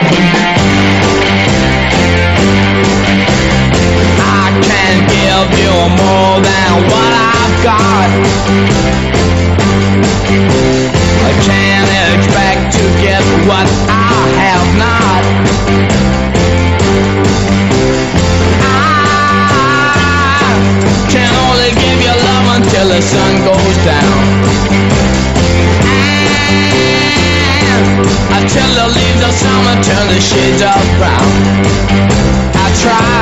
I can't give you more than what I've got. I can't expect to get what I have not. I can only give you love until the sun goes down, and until the leaves of summer turn the shades of brown. I try